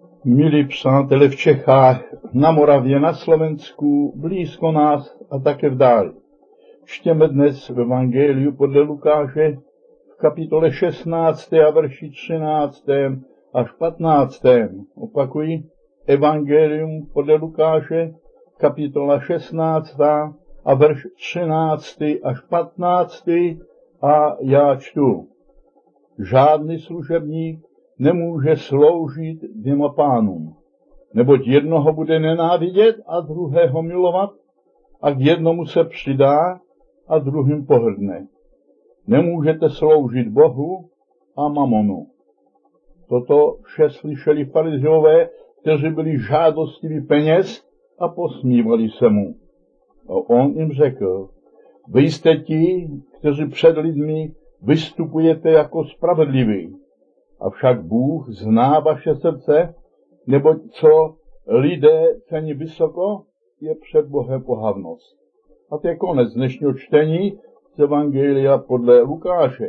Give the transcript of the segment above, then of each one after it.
Milí přátelé v Čechách, na Moravě, na Slovensku, blízko nás a také v dáli. Čtěme dnes v Evangeliu podle Lukáše v kapitole 16. a verši 13. až 15. Opakuji, Evangelium podle Lukáše, kapitola 16. a verš 13. až 15. a já čtu. Žádný služebník nemůže sloužit dvěma pánům, neboť jednoho bude nenávidět a druhého milovat, a k jednomu se přidá a druhým pohrdne. Nemůžete sloužit Bohu a mamonu. Toto vše slyšeli farizeové, kteří byli žádostiví peněz a posmívali se mu. A on jim řekl, vy jste ti, kteří před lidmi vystupujete jako spravedliví, avšak Bůh zná vaše srdce, neboť co lidé cení vysoko, je před Bohem pohavnost. A to je konec dnešního čtení z Evangelia podle Lukáše.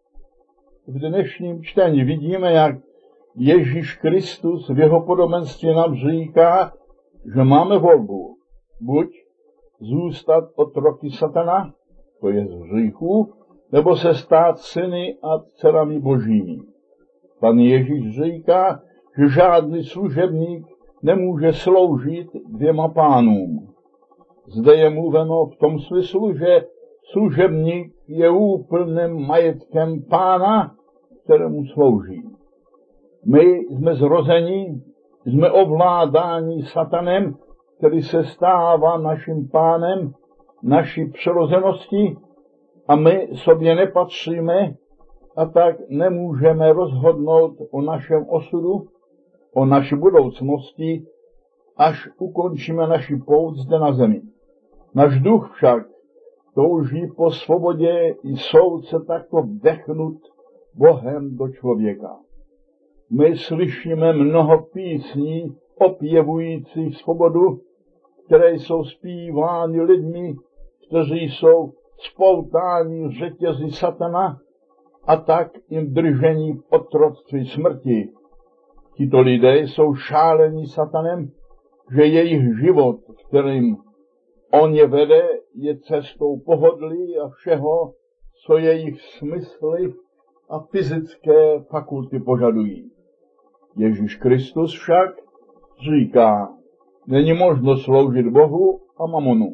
V dnešním čtení vidíme, jak Ježíš Kristus v jeho podobenství nám říká, že máme volbu. Buď zůstat otroky satana, to je z hříchu, nebo se stát syny a dcerami božími. Pan Ježíš říká, že žádný služebník nemůže sloužit dvěma pánům. Zde je mluveno v tom smyslu, že služebník je úplným majetkem pána, kterému slouží. My jsme zrozeni, jsme ovládáni satanem, který se stává naším pánem, naší přirozenosti, a my sobě nepatříme, a tak nemůžeme rozhodnout o našem osudu, o naší budoucnosti, až ukončíme naši pouť zde na zemi. Náš duch však touží po svobodě i soud se takto vdechnut Bohem do člověka. My slyšíme mnoho písní opěvujících svobodu, které jsou zpívány lidmi, kteří jsou spoutáni řetězy satana a tak jim držení v otroctví smrti. Tito lidé jsou šálení satanem, že jejich život, kterým on je vede, je cestou pohodlí a všeho, co jejich smysly a fyzické fakulty požadují. Ježíš Kristus však říká, není možno sloužit Bohu a mamonu.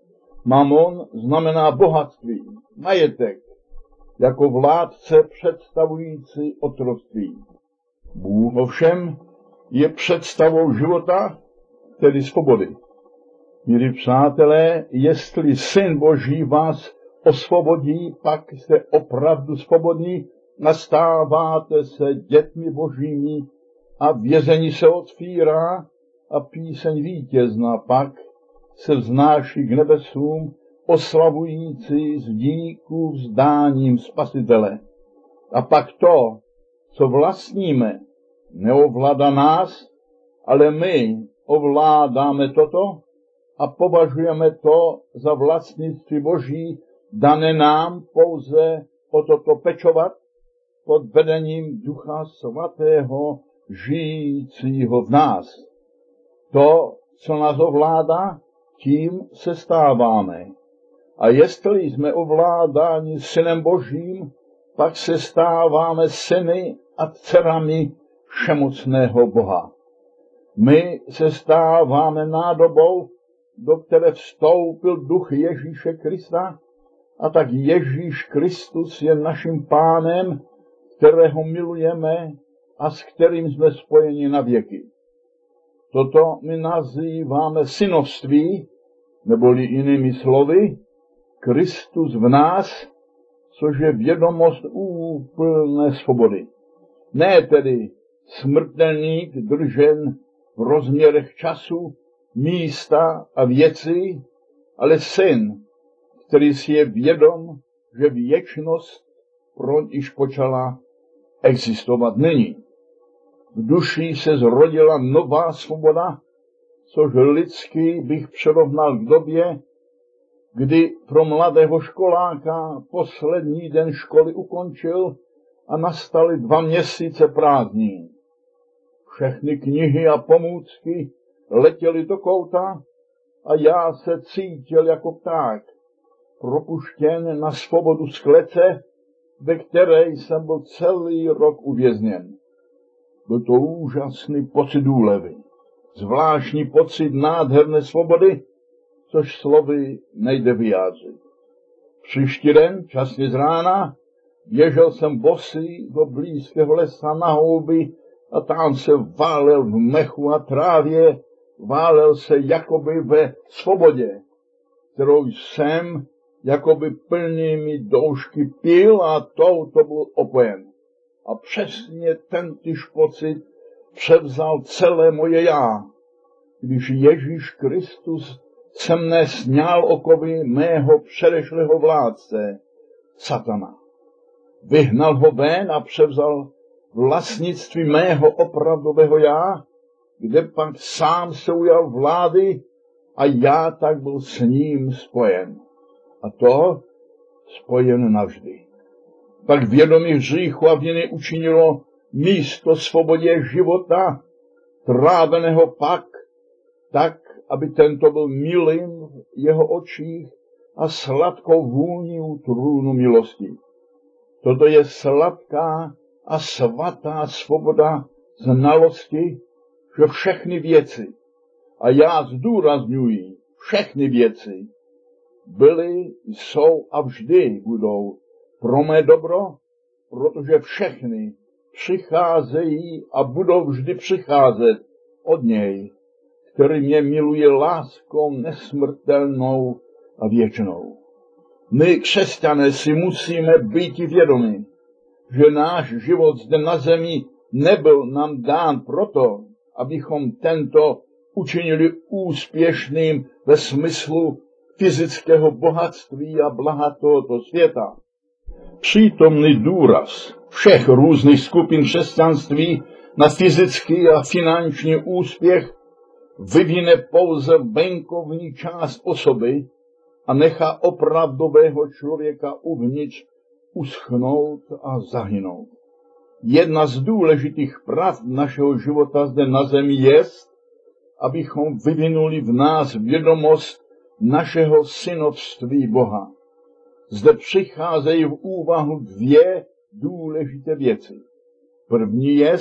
Mamon znamená bohatství, majetek, jako vládce představující otroctví. Bůh ovšem je představou života, tedy svobody. Milí přátelé, jestli Syn Boží vás osvobodí, pak jste opravdu svobodní, nastáváte se dětmi Božími a vězení se otvírá a píseň vítězná pak se vznáší k nebesům, oslavující z díku vzdáním Spasitele. A pak to, co vlastníme, neovládá nás, ale my ovládáme toto a považujeme to za vlastnictví Boží, dané nám pouze o toto pečovat pod vedením Ducha Svatého, žijícího v nás. To, co nás ovládá, tím se stáváme. A jestli jsme ovládáni Synem Božím, pak se stáváme syny a dcerami všemocného Boha. My se stáváme nádobou, do které vstoupil duch Ježíše Krista, a tak Ježíš Kristus je naším pánem, kterého milujeme a s kterým jsme spojeni na věky. Toto my nazýváme synovství, neboli jinými slovy, Kristus v nás, což je vědomost úplné svobody. Ne tedy smrtelník držen v rozměrech času, místa a věcí, ale syn, který si je vědom, že věčnost pro již počala existovat není. V duši se zrodila nová svoboda, což lidsky bych přirovnal k době, kdy pro mladého školáka poslední den školy ukončil a nastaly 2 měsíce prázdnin. Všechny knihy a pomůcky letěly do kouta a já se cítil jako pták, propuštěn na svobodu z klece, ve které jsem byl celý rok uvězněn. Byl to úžasný pocit úlevy, zvláštní pocit nádherné svobody, což slovy nejde vyjádřit. Příští den, časně z rána, běžel jsem bosý do blízkého lesa na houby a tam se válel v mechu a trávě, válel se jakoby ve svobodě, kterou jsem jakoby plnými doušky pil a touto byl opojen. A přesně tentýž pocit převzal celé moje já, když Ježíš Kristus se mne sňal okovy mého předešlého vládce, satana. Vyhnal ho ven a převzal vlastnictví mého opravdového já, kde pak sám se ujal vlády a já tak byl s ním spojen. A to spojen navždy. Pak vědomí hříchu a viny učinilo místo svobodě života, tráveného pak, tak, aby tento byl milým v jeho očích a sladkou vůní u trůnu milosti. Toto je sladká a svatá svoboda znalosti, že všechny věci, a já zdůrazňuji, všechny věci, byly, jsou a vždy budou pro mé dobro, protože všechny přicházejí a budou vždy přicházet od něj, který mě miluje láskou nesmrtelnou a věčnou. My, křesťané, si musíme být vědomi, že náš život zde na zemi nebyl nám dán proto, abychom tento učinili úspěšným ve smyslu fyzického bohatství a blaha tohoto světa. Přítomný důraz všech různých skupin křesťanství na fyzický a finanční úspěch vyvine pouze venkovní část osoby a nechá opravdového člověka uvnitř uschnout a zahynout. Jedna z důležitých pravd našeho života zde na zemi je, abychom vyvinuli v nás vědomost našeho synovství Boha. Zde přicházejí v úvahu dvě důležité věci. První je,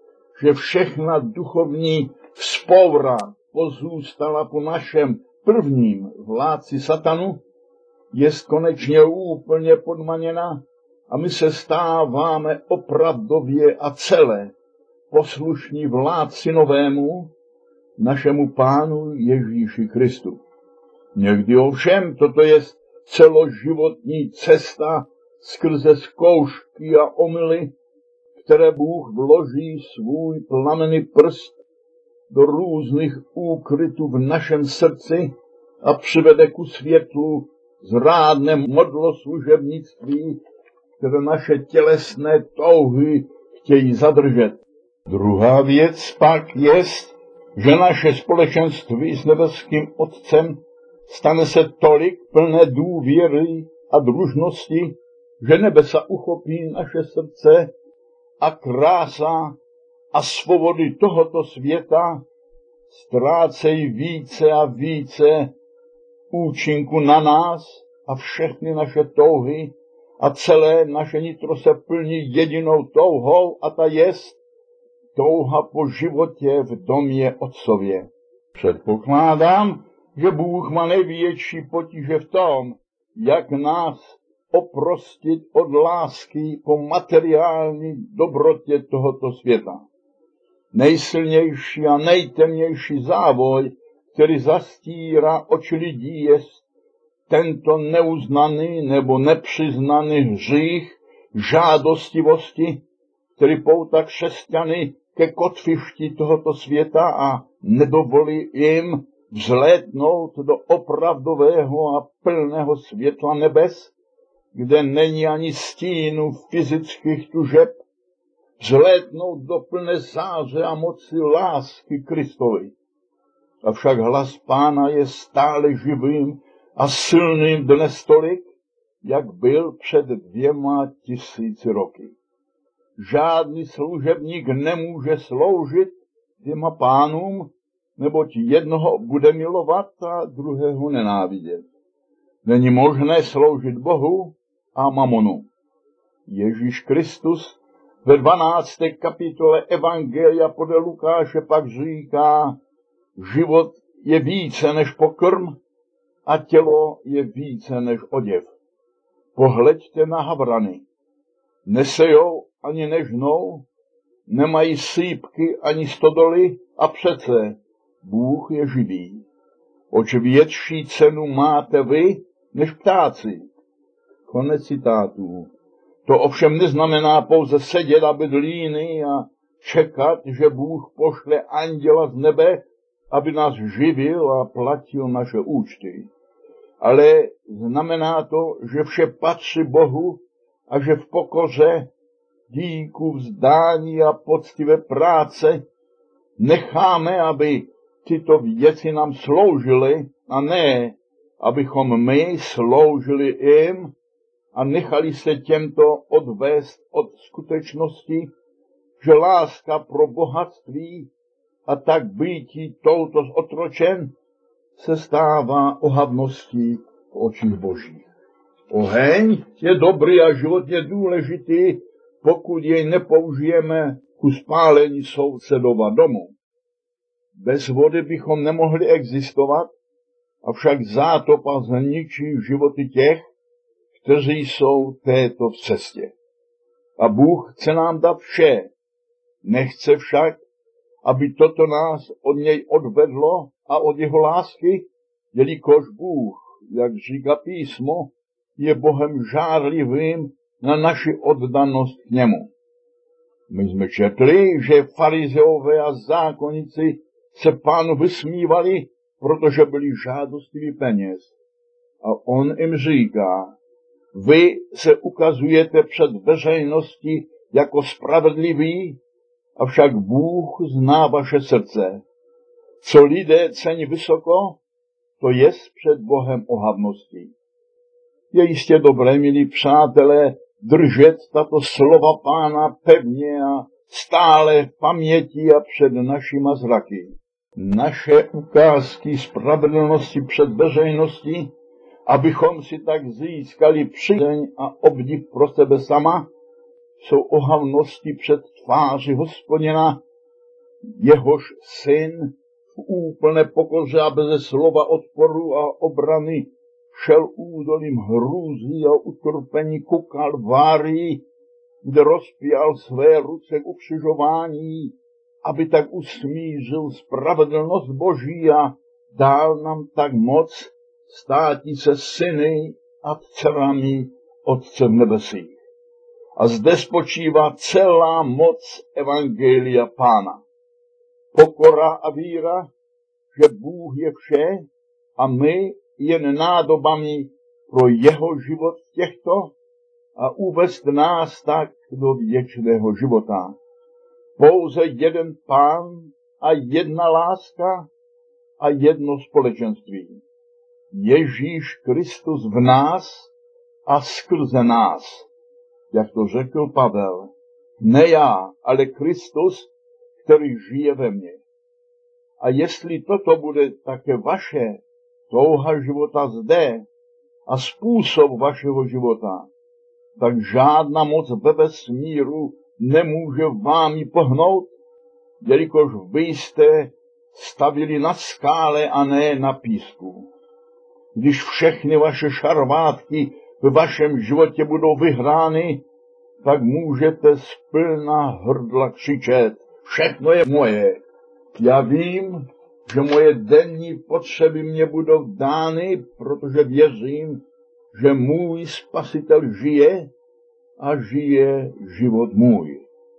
že všechna duchovní vzpoura pozůstala po našem prvním vládci satanu, je konečně úplně podmaněna a my se stáváme opravdově a celé poslušní vládci novému, našemu Pánu Ježíši Kristu. Někdy ovšem toto je celoživotní cesta skrze zkoušky a omyly, které Bůh vloží svůj plamenný prst do různých úkrytů v našem srdci a přivede ku světlu zrádné modloslužebnictví, které naše tělesné touhy chtějí zadržet. Druhá věc pak je, že naše společenství s nebeským Otcem stane se tolik plné důvěry a družnosti, že nebesa uchopí naše srdce a krása a svobody tohoto světa ztrácejí více a více účinku na nás a všechny naše touhy a celé naše nitro se plní jedinou touhou a ta jest touha po životě v domě Otcově. Předpokládám, že Bůh má největší potíže v tom, jak nás oprostit od lásky po materiální dobrotě tohoto světa. Nejsilnější a nejtemnější závoj, který zastírá oči lidí, je tento neuznaný nebo nepřiznaný hřích žádostivosti, který poutá křesťany ke kotvišti tohoto světa a nedovolí jim vzlétnout do opravdového a plného světla nebes, kde není ani stínu fyzických tužeb, vzlétnout do plné záře a moci lásky Kristovi. Avšak hlas Pána je stále živým a silným dnes tolik, jak byl před 2000 roky. Žádný služebník nemůže sloužit dvěma pánům, neboť jednoho bude milovat a druhého nenávidět. Není možné sloužit Bohu a mamonu. Ježíš Kristus ve 12. kapitole Evangelia podle Lukáše pak říká, život je více než pokrm a tělo je více než oděv. Pohleďte na havrany. Nesejou ani nežnou, nemají sýpky ani stodoly a přece Bůh je živý. Oč větší cenu máte vy než ptáci. Konec citátů. To ovšem neznamená pouze sedět a být líný a čekat, že Bůh pošle anděla z nebe, aby nás živil a platil naše účty. Ale znamená to, že vše patří Bohu a že v pokoře, díku, vzdání a poctivé práce necháme, aby tyto věci nám sloužily a ne, abychom my sloužili jim a nechali se těmto odvést od skutečnosti, že láska pro bohatství a tak býtí touto zotročen se stává ohavností v očích Božích. Oheň je dobrý a životně důležitý, pokud jej nepoužijeme ku spálení sousedova domu. Bez vody bychom nemohli existovat, avšak zátopa zničí životy těch, kteří jsou této v cestě. A Bůh chce nám dát vše. Nechce však, aby toto nás od něj odvedlo a od jeho lásky, jelikož Bůh, jak říká písmo, je Bohem žárlivým na naši oddanost k němu. My jsme četli, že farizeové a zákonníci se Pánu vysmívali, protože byli žádostiví peněz. A on jim říká, vy se ukazujete před veřejností jako spravedliví, avšak Bůh zná vaše srdce. Co lidé cení vysoko, to je před Bohem ohavností. Je jistě dobré, milí přátelé, držet tato slova Pána pevně a stále v paměti a před našima zraky. Naše ukázky spravedlnosti před veřejností, abychom si tak získali přízeň a obdiv pro sebe sama, jsou ohavnosti před tváří Hospodina, jehož syn v úplné pokoře a bez slova odporu a obrany šel údolím hrůzy a utrpení ku Kalvárii, kde rozpíjal své ruce k ukřižování, aby tak usmířil spravedlnost Boží a dal nám tak moc státi se syny a dcerami Otce v nebesích. A zde spočívá celá moc Evangelia Pána. Pokora a víra, že Bůh je vše a my jen nádobami pro jeho život těchto a uvést nás tak do věčného života. Pouze jeden Pán a jedna láska a jedno společenství. Ježíš Kristus v nás a skrze nás, jak to řekl Pavel. Ne já, ale Kristus, který žije ve mně. A jestli toto bude také vaše touha života zde a způsob vašeho života, tak žádná moc ve vesmíru nemůže vámi pohnout, jelikož vy jste stavili na skále a ne na písku. Když všechny vaše šarvátky v vašem životě budou vyhrány, tak můžete z plná hrdla křičet, všechno je moje. Já vím, že moje denní potřeby mě budou dány, protože věřím, že můj Spasitel žije a žije život můj.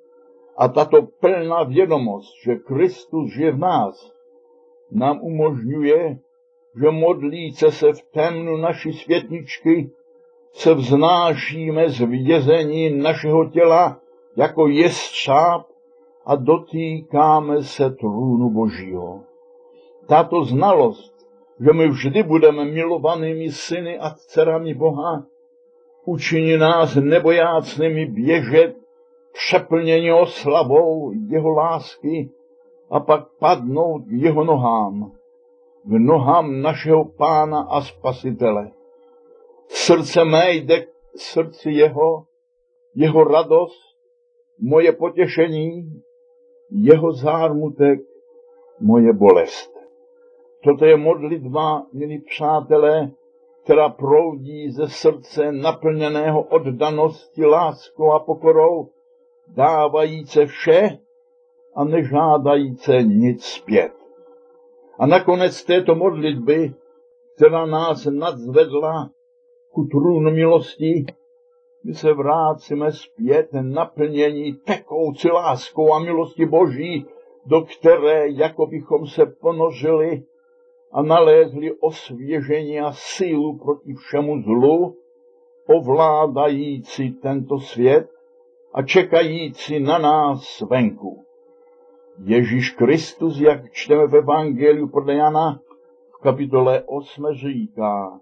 A tato plná vědomost, že Kristus žije v nás, nám umožňuje, že modlíce se v temnu naší světničky se vznášíme z vězení našeho těla jako jestřáb a dotýkáme se trůnu Božího. Tato znalost, že my vždy budeme milovanými syny a dcerami Boha, učiní nás nebojácnými běžet, přeplnění oslavou jeho lásky a pak padnout k jeho nohám, k nohám našeho Pána a Spasitele. Srdce mé jde k srdci jeho radost, moje potěšení, jeho zármutek, moje bolest. Toto je modlitba, milí přátelé, která proudí ze srdce naplněného oddanosti, láskou a pokorou, dávajíce vše a nežádajíce nic zpět. A nakonec této modlitby, která nás nadzvedla ku trůnu milosti, my se vrátíme zpět naplnění tekoucí láskou a milosti Boží, do které jako bychom se ponořili a nalézli osvěžení a sílu proti všemu zlu, ovládající tento svět a čekající na nás venku. Ježíš Kristus, jak čteme v Evangeliu podle Jana, v kapitole 8 říká: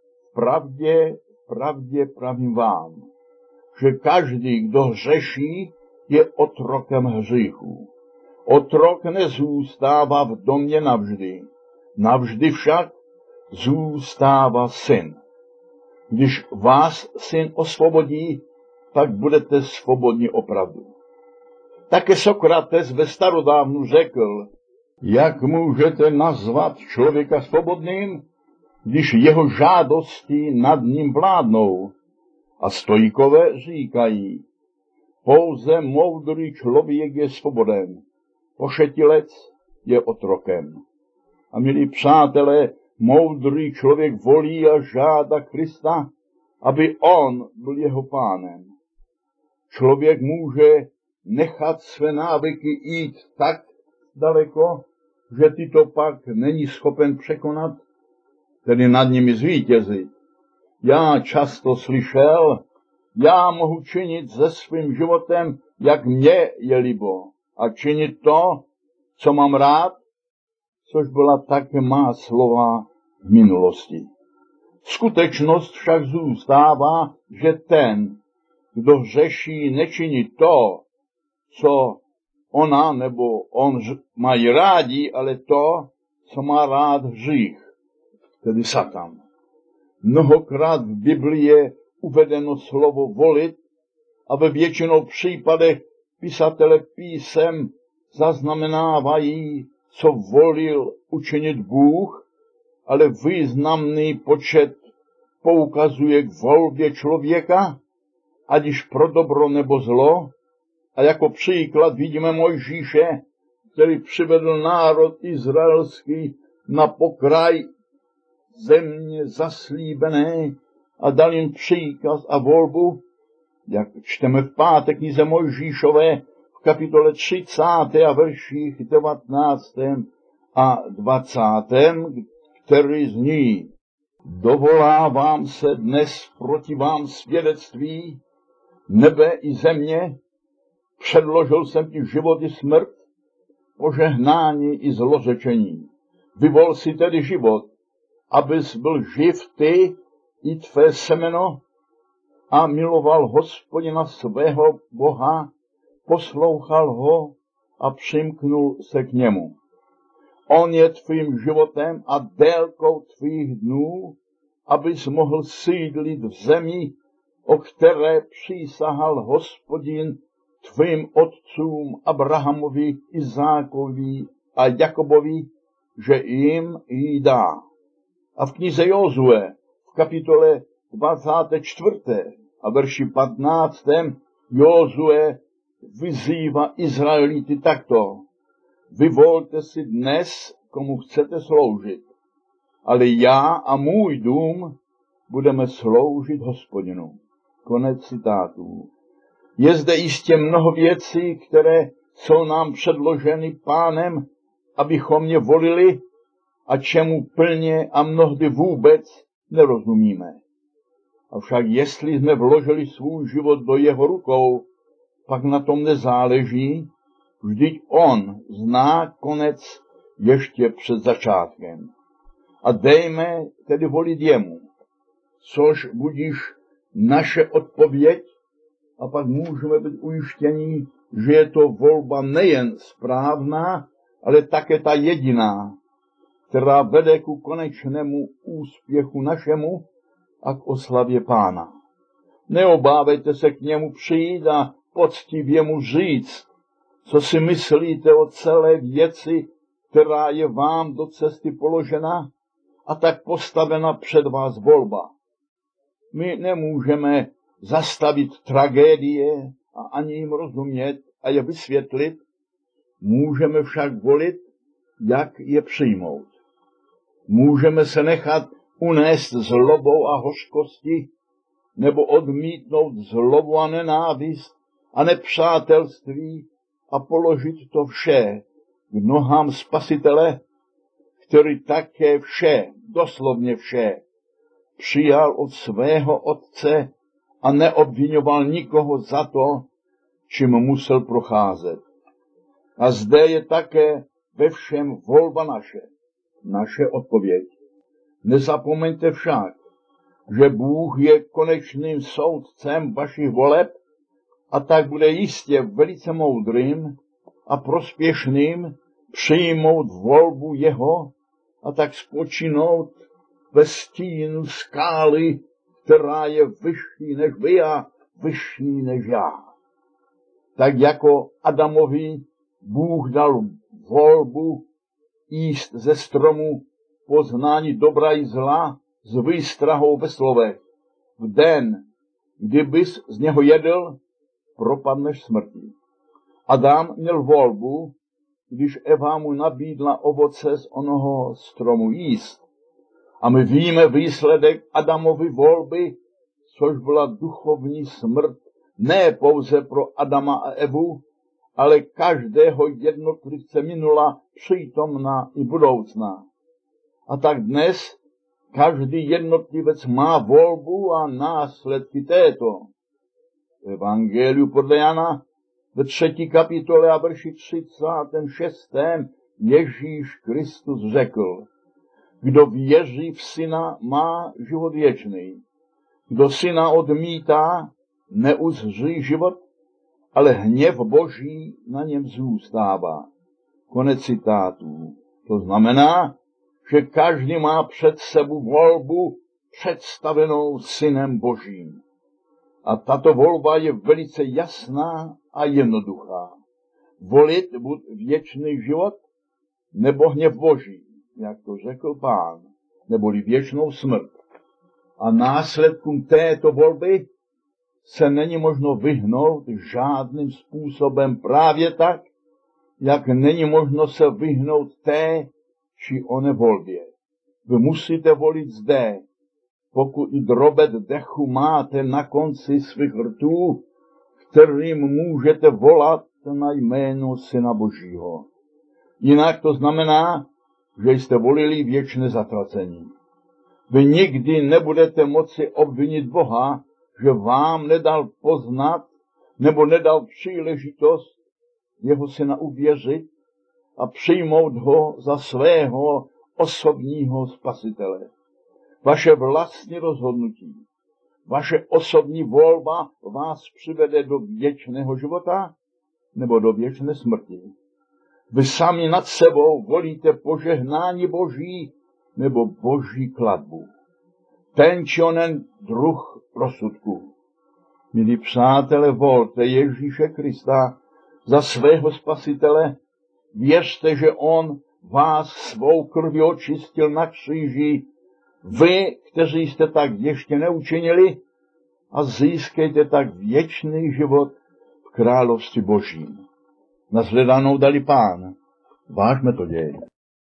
pravdě pravím vám, že každý, kdo hřeší, je otrokem hříchu. Otrok nezůstává v domě navždy, navždy však zůstává syn. Když vás syn osvobodí, pak budete svobodní opravdu. Také Sokrates ve starodávnu řekl: jak můžete nazvat člověka svobodným, když jeho žádosti nad ním vládnou? A stoikové říkají: pouze moudrý člověk je svoboden, pošetilec je otrokem. A milí přátelé, moudrý člověk volí a žádá Krista, aby on byl jeho pánem. Člověk může nechat své návyky jít tak daleko, že tyto pak není schopen překonat, tedy nad nimi zvítězit. Já často slyšel: já mohu činit se svým životem, jak mně je libo, a činit to, co mám rád, což byla také má slova v minulosti. Skutečnost však zůstává, že ten, kdo hřeší, nečiní to, co ona nebo on mají rádi, ale to, co má rád hřích, tedy Satan. Mnohokrát v Biblii je uvedeno slovo volit a ve většinou případech pisatele písem zaznamenávají, co volil učinit Bůh, ale významný počet poukazuje k volbě člověka, ať již pro dobro nebo zlo. A jako příklad vidíme Mojžíše, který přivedl národ izraelský na pokraj země zaslíbené a dal jim příkaz a volbu, jak čteme v 5. knize Mojžíšové v kapitole 30 a verších 19. a 20., který zní: dovolávám se dnes proti vám svědectví nebe i země, předložil jsem ti život i smrt, požehnání i zlořečení. Vyvol si tedy život, abys byl živ ty i tvé semeno a miloval Hospodina svého Boha, poslouchal ho a přimknul se k němu. On je tvým životem a délkou tvých dnů, abys mohl sídlit v zemi, o které přísahal Hospodin tvým otcům Abrahamovi, Izákovi a Jakobovi, že jim ji dá. A v knize Jozue v kapitole 24. a verši 15. Jozue vyzývá Izraelity takto: vyvolte si dnes, komu chcete sloužit, ale já a můj dům budeme sloužit Hospodinu. Konec citátů. Je zde jistě mnoho věcí, které jsou nám předloženy Pánem, abychom je volili, a čemu plně a mnohdy vůbec nerozumíme. Avšak jestli jsme vložili svůj život do jeho rukou, pak na tom nezáleží, vždyť on zná konec ještě před začátkem. A dejme tedy volit jemu, což budíš naše odpověď, a pak můžeme být ujištění, že je to volba nejen správná, ale také ta jediná, která vede ku konečnému úspěchu našemu a k oslavě Pána. Neobávejte se k němu přijít a poctivě mu říct, co si myslíte o celé věci, která je vám do cesty položena a tak postavena před vás volba. My nemůžeme zastavit tragédie a ani jim rozumět a je vysvětlit, můžeme však volit, jak je přijmout. Můžeme se nechat unést zlobou a hořkosti, nebo odmítnout zlobu a nenávist a nepřátelství a položit to vše k nohám Spasitele, který také vše, doslovně vše, přijal od svého Otce a neobvinoval nikoho za to, čím musel procházet. A zde je také ve všem volba naše odpověď. Nezapomeňte však, že Bůh je konečným soudcem vašich voleb a tak bude jistě velice moudrým a prospěšným přijmout volbu jeho a tak spočinout ve stínu skály, která je vyšší než vy a vyšší než já. Tak jako Adamovi Bůh dal volbu jíst ze stromu poznání dobra i zla s výstrahou ve slovech. V den, kdy bys z něho jedl, propadneš smrti. Adam měl volbu, když Eva mu nabídla ovoce z onoho stromu jíst. A my víme výsledek Adamovy volby, což byla duchovní smrt, ne pouze pro Adama a Evu, ale každého jednotlivce minula, přítomná i budoucná. A tak dnes každý jednotlivec má volbu a následky této. V Evangeliu podle Jana ve 3. kapitole a verši 36. Ježíš Kristus řekl: Kdo věří v Syna, má život věčný. Kdo Syna odmítá, neuzří život, ale hněv Boží na něm zůstává. Konec citátů. To znamená, že každý má před sebou volbu představenou Synem Božím. A tato volba je velice jasná a jednoduchá. Volit buď věčný život, nebo hněv Boží, jak to řekl Pán, neboli věčnou smrt. A následkům této volby se není možno vyhnout žádným způsobem, právě tak, jak není možno se vyhnout té či oné volbě. Vy musíte volit zde, pokud i drobet dechu máte na konci svých rtů, kterým můžete volat na jméno Syna Božího. Jinak to znamená, že jste volili věčné zatracení. Vy nikdy nebudete moci obvinit Boha, že vám nedal poznat nebo nedal příležitost jeho Syna uvěřit a přijmout ho za svého osobního spasitele. Vaše vlastní rozhodnutí, vaše osobní volba vás přivede do věčného života nebo do věčné smrti. Vy sami nad sebou volíte požehnání Boží nebo Boží klatbu. Ten či onen druh rozsudku. Milí přátelé, volte Ježíše Krista za svého spasitele. Věřte, že on vás svou krví očistil na kříži. Vy, kteří jste tak ještě neučinili, a získejte tak věčný život v království Božím. Nashledanou dali Pán. Vážme to děj.